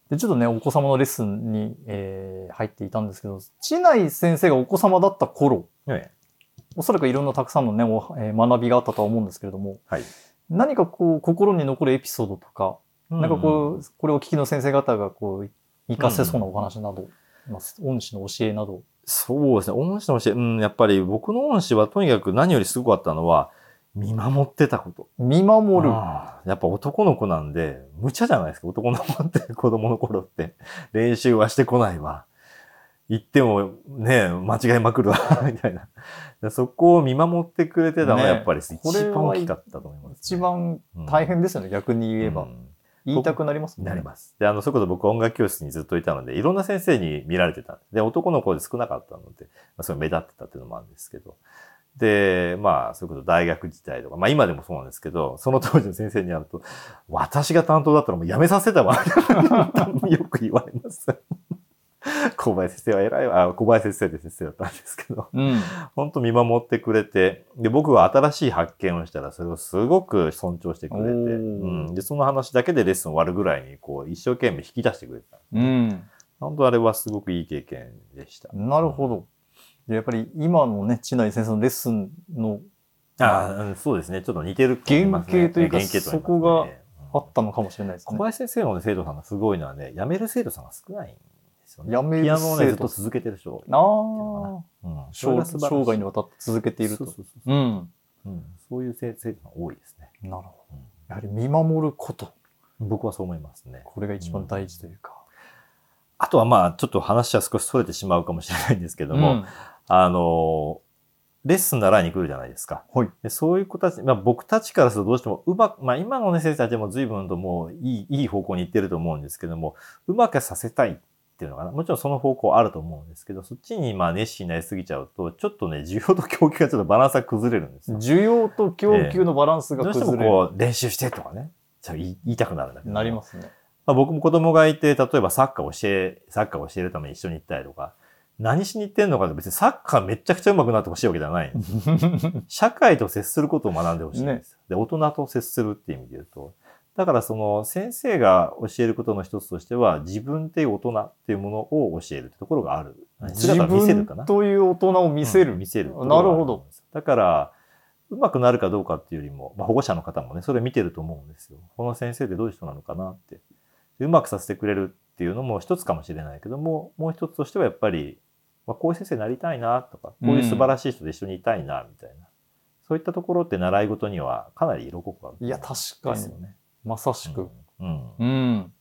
で、ちょっとね、お子様のレッスンに、入っていたんですけど、知内先生がお子様だった頃、おそらくいろんなたくさんのね、学びがあったとは思うんですけれども、 はい。 何かこう、心に残るエピソードとか、なんかこう、これを聞きの先生方がこう、活かせそうなお話など、恩師の教えなど。 そうですね。恩師の教え、やっぱり僕の恩師はとにかく何よりすごかったのは、見守ってたこと。 見守る。 やっぱ男の子なんで、無茶じゃないですか。男の子って子供の頃って。練習はしてこないわ。言ってもね、間違いまくるわ、みたいな。そこを見守ってくれてたのはやっぱり一番大きかったと思います、ね。 一番大変ですよね、逆に言えば。言いたくなりますもんね。 なります。で、それこそ僕は音楽教室にずっといたので、いろんな先生に見られてたんです。で、男の子で少なかったので、それ目立ってたっていうのもあるんですけど。で、それこそ大学時代とか、今でもそうなんですけど、その当時の先生に会うと、私が担当だったらもう辞めさせたわ。よく言われます。小林先生は偉いわ。小林先生で先生だったんですけど、本当見守ってくれて、で、僕は新しい発見をしたら、それをすごく尊重してくれて、で、その話だけでレッスン終わるぐらいに、こう、一生懸命引き出してくれた。本当あれはすごくいい経験でした。 なるほど。やっぱり今のね、知内先生のレッスンの、 そうですね。ちょっと似てる、 原型というか、そこがあったのかもしれないですね。 小林先生の、生徒さんがすごいのはね、辞める生徒さんが少ないんですよね。 辞めるピアノをね、ずっと続けてる人。 生涯にわたって続けていると。 そういう生徒さん多いですね。 なるほど。やはり見守ること。 僕はそう思いますね。 これが一番大事というか。 あとはちょっと話は少し逸れてしまうかもしれないんですけども、レッスン習いに来るじゃないですか。でそういう子たち、僕たちからするとどうしても今のね、先生たちも随分ともういい方向に行ってると思うんですけども、うまくさせたいっていうのかな。もちろんその方向あると思うんですけど、そっちに熱心になりすぎちゃうと、ちょっとね、需要と供給がちょっとバランスが崩れるんですよ。 需要と供給のバランスが崩れる。 どうしてもこう、練習してとかね、言いたくなるんだけど。 なりますね。 僕も子供がいて、例えばサッカーを教えるために一緒に行ったりとか、何しに行ってんのかって別にサッカーめちゃくちゃ上手くなってほしいわけじゃないんですよ。社会と接することを学んでほしいんですよ。で、大人と接するっていう意味で言うと。だからその先生が教えることの一つとしては、自分っていう大人っていうものを教えるってところがある。 自分という大人を見せる。 見せる。 なるほど。 だから、上手くなるかどうかっていうよりも、保護者の方もね、それ見てると思うんですよ。この先生ってどういう人なのかなって。うまくさせてくれるっていうのも一つかもしれないけども、もう一つとしてはやっぱり、こういう先生になりたいなとか、こういう素晴らしい人と一緒にいたいなみたいな。そういったところって習い事にはかなり色濃くある。 いや、確かに。まさしく。